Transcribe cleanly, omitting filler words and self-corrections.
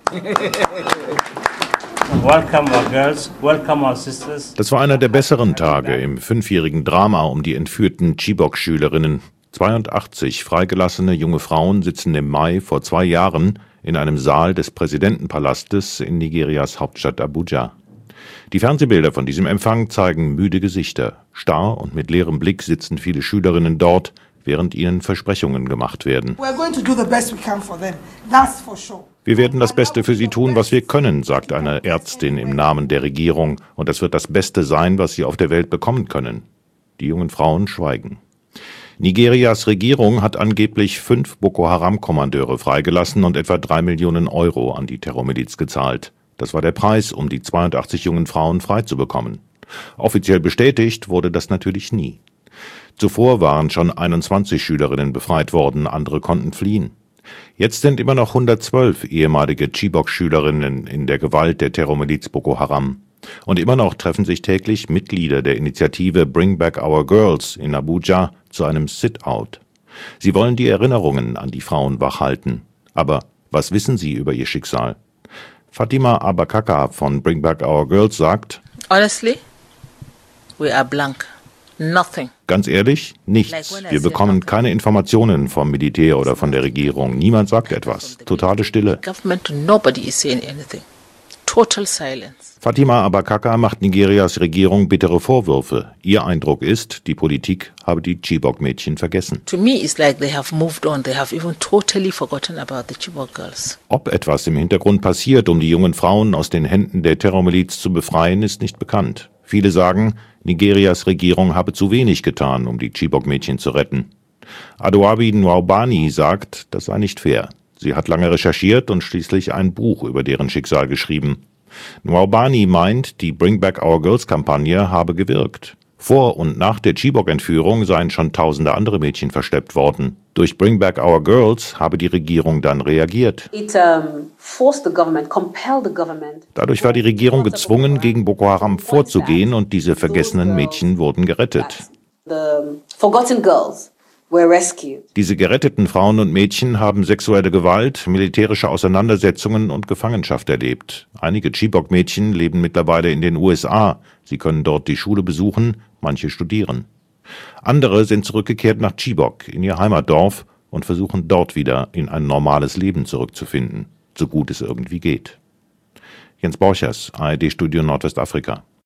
Welcome our girls, welcome our sisters. Das war einer der besseren Tage im 5-jährigen Drama um die entführten Chibok-Schülerinnen. 82 freigelassene junge Frauen sitzen im Mai vor 2 Jahren in einem Saal des Präsidentenpalastes in Nigerias Hauptstadt Abuja. Die Fernsehbilder von diesem Empfang zeigen müde Gesichter. Starr und mit leerem Blick sitzen viele Schülerinnen dort, während ihnen Versprechungen gemacht werden. Wir werden das Beste für sie tun, was wir können, sagt eine Ärztin im Namen der Regierung. Und das wird das Beste sein, was sie auf der Welt bekommen können. Die jungen Frauen schweigen. Nigerias Regierung hat angeblich 5 Boko-Haram-Kommandeure freigelassen und etwa 3 Millionen Euro an die Terrormiliz gezahlt. Das war der Preis, um die 82 jungen Frauen freizubekommen. Offiziell bestätigt wurde das natürlich nie. Zuvor waren schon 21 Schülerinnen befreit worden, andere konnten fliehen. Jetzt sind immer noch 112 ehemalige Chibok-Schülerinnen in der Gewalt der Terrormiliz Boko Haram. Und immer noch treffen sich täglich Mitglieder der Initiative Bring Back Our Girls in Abuja zu einem Sit-Out. Sie wollen die Erinnerungen an die Frauen wachhalten. Aber was wissen sie über ihr Schicksal? Fatima Abakaka von Bring Back Our Girls sagt: Honestly, we are blank. Nothing. Ganz ehrlich, nichts. Wir bekommen keine Informationen vom Militär oder von der Regierung. Niemand sagt etwas. Totale Stille. Nobody is saying anything. Total silence. Fatima Abakaka macht Nigerias Regierung bittere Vorwürfe. Ihr Eindruck ist, die Politik habe die Chibok-Mädchen vergessen. To me, it's like they have moved on. They have even totally forgotten about the Chibok girls. Ob etwas im Hintergrund passiert, um die jungen Frauen aus den Händen der Terrormiliz zu befreien, ist nicht bekannt. Viele sagen, Nigerias Regierung habe zu wenig getan, um die Chibok-Mädchen zu retten. Adaobi Nwaubani sagt, das sei nicht fair. Sie hat lange recherchiert und schließlich ein Buch über deren Schicksal geschrieben. Nwaubani meint, die Bring Back Our Girls-Kampagne habe gewirkt. Vor und nach der Chibok-Entführung seien schon tausende andere Mädchen verschleppt worden. Durch Bring Back Our Girls habe die Regierung dann reagiert. Dadurch war die Regierung gezwungen, gegen Boko Haram vorzugehen und diese vergessenen Mädchen wurden gerettet. Diese geretteten Frauen und Mädchen haben sexuelle Gewalt, militärische Auseinandersetzungen und Gefangenschaft erlebt. Einige Chibok-Mädchen leben mittlerweile in den USA. Sie können dort die Schule besuchen, manche studieren. Andere sind zurückgekehrt nach Chibok, in ihr Heimatdorf, und versuchen dort wieder in ein normales Leben zurückzufinden, so gut es irgendwie geht. Jens Borchers, ARD-Studio Nordwestafrika.